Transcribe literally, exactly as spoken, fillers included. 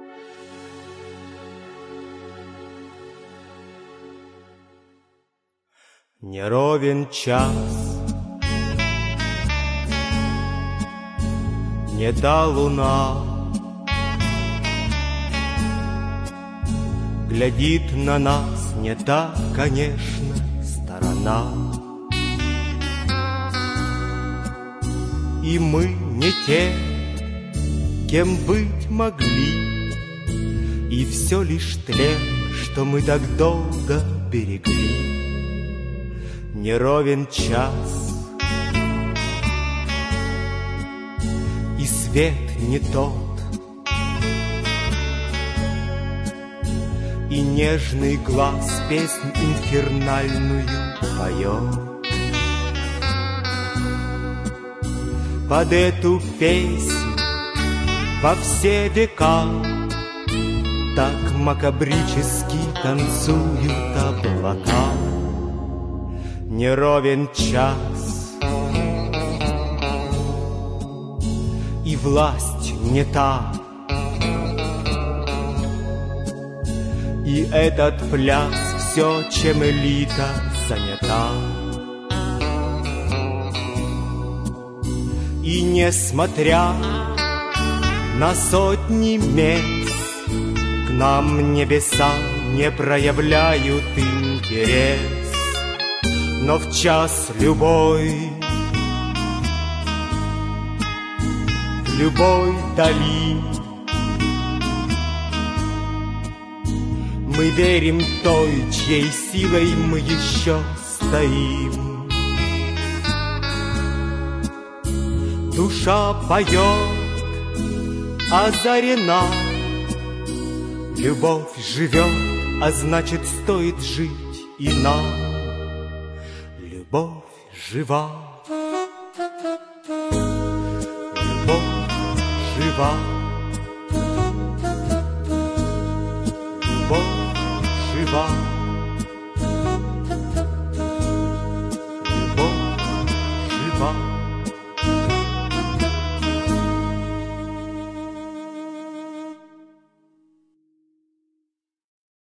Не ровен час, не та луна глядит на нас, не та, конечно, сторона. И мы не те, кем быть могли, и все лишь тлен, что мы так долго берегли. Не ровен час, и свет не тот, и нежный глаз песнь инфернальную поет. Под эту песнь во все века так макабрически танцуют облака. Не ровен час, и власть не та, и этот пляс все, чем элита занята. И несмотря на сотни мест, к нам небеса не проявляют интерес. Но в час любой, в любой дали, мы верим той, чьей силой мы еще стоим. Душа поет, озарена, любовь живет, а значит стоит жить и нам. Любовь жива, любовь жива, любовь жива, любовь жива.